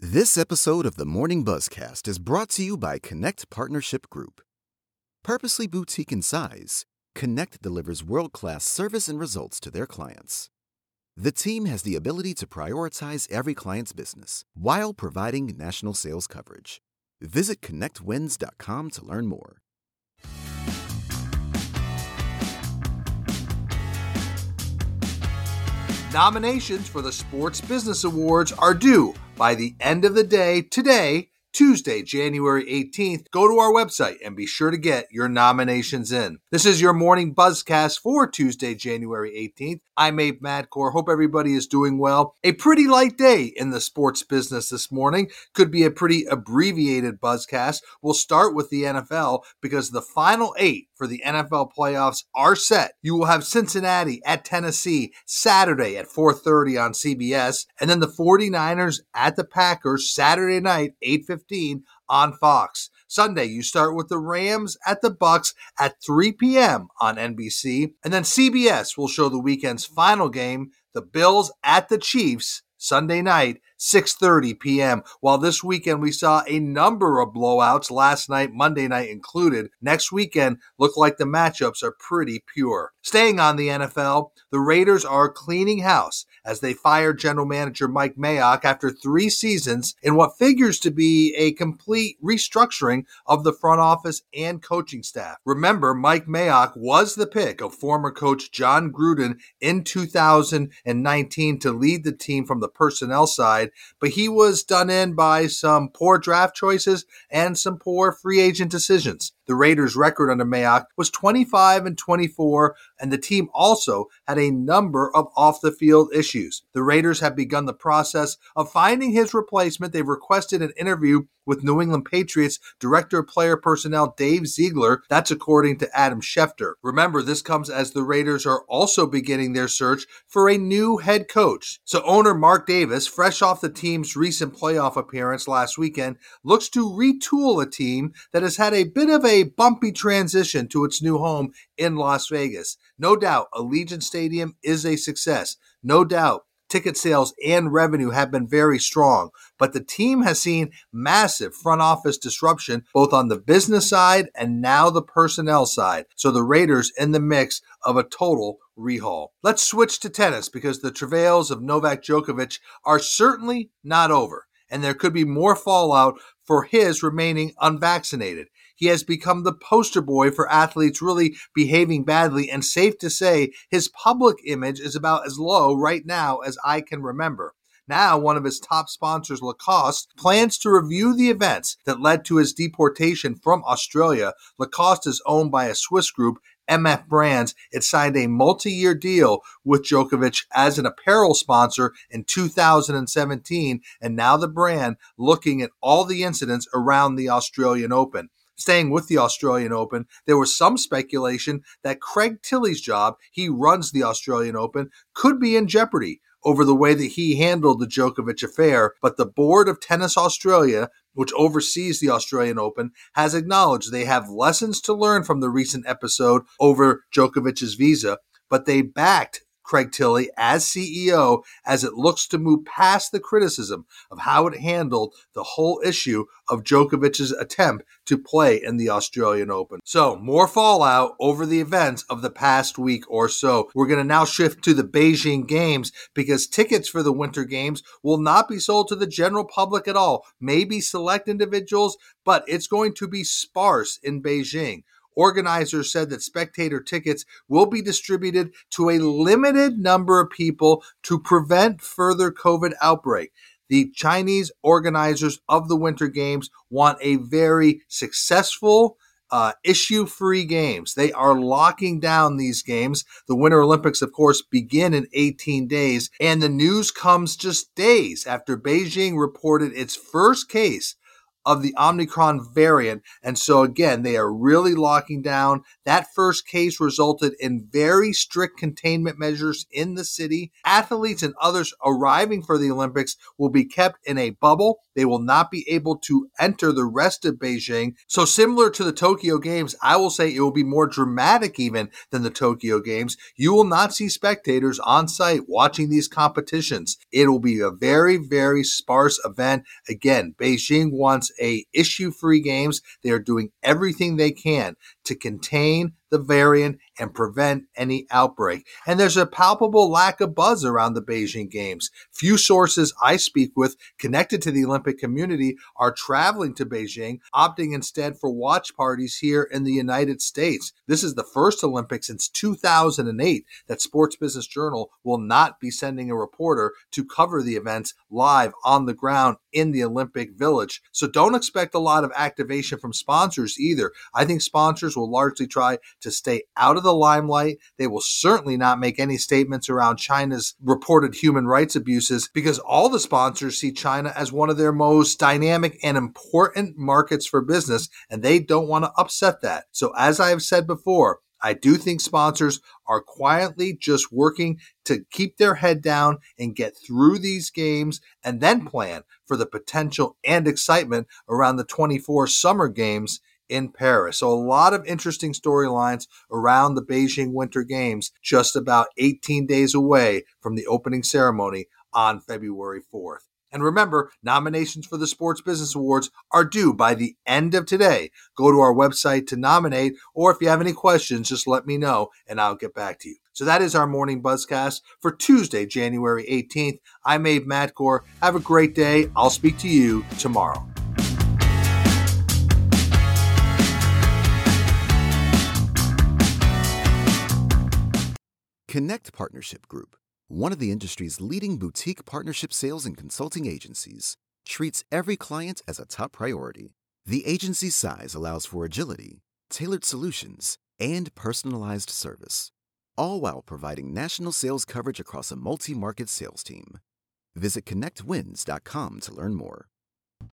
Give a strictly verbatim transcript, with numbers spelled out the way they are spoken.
This episode of the Morning Buzzcast is brought to you by Connect Partnership Group. Purposely boutique in size, Connect delivers world-class service and results to their clients. The team has the ability to prioritize every client's business while providing national sales coverage. Visit connect wins dot com to learn more. Nominations for the Sports Business Awards are due by the end of the day today, Tuesday, January eighteenth. Go to our website and be sure to get your nominations in. This is your morning buzzcast for Tuesday, January eighteenth. I'm Abe Madcore. Hope everybody is doing well. A pretty light day in the sports business this morning. Could be a pretty abbreviated buzzcast. We'll start with the N F L because the final eight for the N F L playoffs are set. You will have Cincinnati at Tennessee Saturday at four thirty on C B S, and then the 49ers at the Packers Saturday night, eight fifteen on Fox. Sunday, you start with the Rams at the Bucks at three p.m. on N B C, and then C B S will show the weekend's final game, the Bills at the Chiefs, Sunday night, six thirty p.m. While this weekend we saw a number of blowouts, last night, Monday night included, next weekend look like the matchups are pretty pure. Staying on the N F L, the Raiders are cleaning house as they fired general manager Mike Mayock after three seasons in what figures to be a complete restructuring of the front office and coaching staff. Remember, Mike Mayock was the pick of former coach John Gruden in two thousand nineteen to lead the team from the personnel side, but he was done in by some poor draft choices and some poor free agent decisions. The Raiders' record under Mayock was twenty-five and twenty-four, and the team also had a number of off-the-field issues. The Raiders have begun the process of finding his replacement. They've requested an interview with New England Patriots Director of Player Personnel Dave Ziegler. That's according to Adam Schefter. Remember, this comes as the Raiders are also beginning their search for a new head coach. So owner Mark Davis, fresh off the team's recent playoff appearance last weekend, looks to retool a team that has had a bit of a bumpy transition to its new home in Las Vegas. No doubt, Allegiant Stadium is a success. No doubt, ticket sales and revenue have been very strong, but the team has seen massive front office disruption both on the business side and now the personnel side. So the Raiders in the mix of a total rehaul. Let's switch to tennis because the travails of Novak Djokovic are certainly not over, and there could be more fallout for his remaining unvaccinated. He has become the poster boy for athletes really behaving badly, and safe to say his public image is about as low right now as I can remember. Now, one of his top sponsors, Lacoste, plans to review the events that led to his deportation from Australia. Lacoste is owned by a Swiss group, M F Brands. It signed a multi-year deal with Djokovic as an apparel sponsor in two thousand seventeen, and now the brand looking at all the incidents around the Australian Open. Staying with the Australian Open, there was some speculation that Craig Tilley's job, he runs the Australian Open, could be in jeopardy over the way that he handled the Djokovic affair, but the board of Tennis Australia, which oversees the Australian Open, has acknowledged they have lessons to learn from the recent episode over Djokovic's visa, but they backed Craig Tilley as C E O as it looks to move past the criticism of how it handled the whole issue of Djokovic's attempt to play in the Australian Open. So, more fallout over the events of the past week or so. We're going to now shift to the Beijing Games because tickets for the Winter Games will not be sold to the general public at all. Maybe select individuals, but it's going to be sparse in Beijing. Organizers said that spectator tickets will be distributed to a limited number of people to prevent further COVID outbreak. The Chinese organizers of the Winter Games want a very successful, uh, issue-free games. They are locking down these games. The Winter Olympics, of course, begin in eighteen days, and the news comes just days after Beijing reported its first case of the Omicron variant. And so again, they are really locking down. That first case resulted in very strict containment measures in the city. Athletes and others arriving for the Olympics will be kept in a bubble. They will not be able to enter the rest of Beijing. So similar to the Tokyo Games, I will say it will be more dramatic even than the Tokyo Games. You will not see spectators on site watching these competitions. It will be a very, very sparse event. Again, Beijing wants a issue-free games. They are doing everything they can to contain the variant and prevent any outbreak. And there's a palpable lack of buzz around the Beijing Games. Few sources I speak with connected to the Olympic community are traveling to Beijing, opting instead for watch parties here in the United States. This is the first Olympics since two thousand eight that Sports Business Journal will not be sending a reporter to cover the events live on the ground in the Olympic Village. So don't expect a lot of activation from sponsors either. I think sponsors will largely try to stay out of the limelight. They will certainly not make any statements around China's reported human rights abuses because all the sponsors see China as one of their most dynamic and important markets for business, and they don't want to upset that. So as I have said before, I do think sponsors are quietly just working to keep their head down and get through these games and then plan for the potential and excitement around the twenty-four Summer Games in Paris. So a lot of interesting storylines around the Beijing Winter Games, just about eighteen days away from the opening ceremony on February fourth. And remember, nominations for the Sports Business Awards are due by the end of today. Go to our website to nominate, or if you have any questions, just let me know and I'll get back to you. So that is our morning buzzcast for Tuesday, January eighteenth. I'm Abe Matcore. Have a great day. I'll speak to you tomorrow. Connect Partnership Group, one of the industry's leading boutique partnership sales and consulting agencies, treats every client as a top priority. The agency's size allows for agility, tailored solutions, and personalized service, all while providing national sales coverage across a multi-market sales team. Visit connect wins dot com to learn more.